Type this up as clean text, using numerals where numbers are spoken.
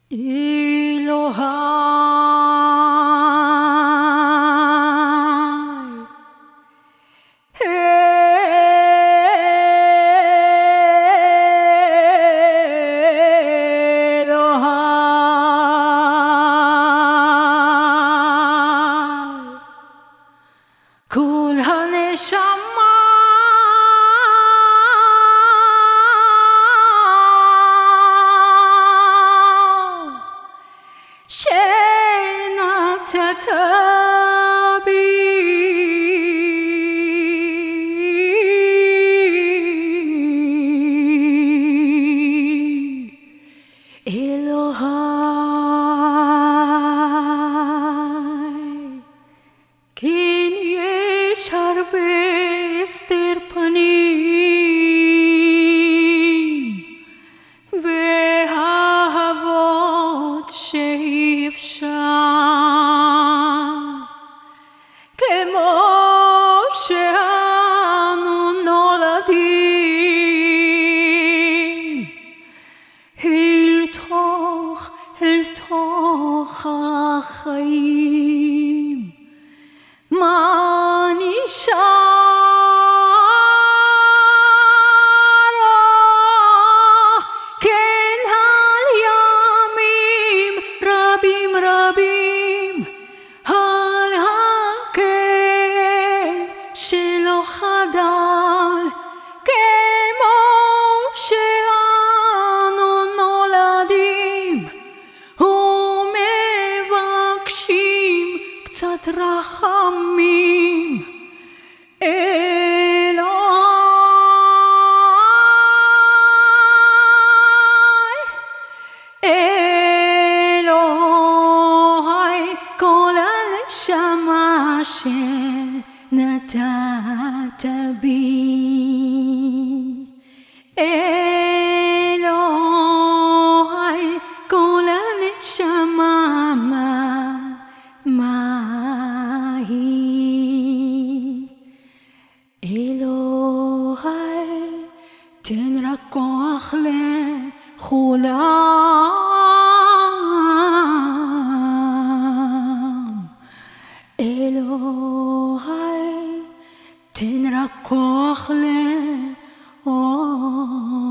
כל הנשמה שנתת בי אלוהי, כן יש הרבה הסתר פנים ואהבות שאי אפשר, כמו שאנו נולדים אל תוך החיים. מה נשאר? כן, על ימים רבים רבים, על הכאב שלא חדל, כמו שאנו נולדים ומבקשים קצת רחמים. אלוהי, כל הנשמה שנתת בי, אלוהי, כל הנשמה מה היא? אלוהי, תן רק כוח לכולם. אלוהי, תן רק כוח לעולם.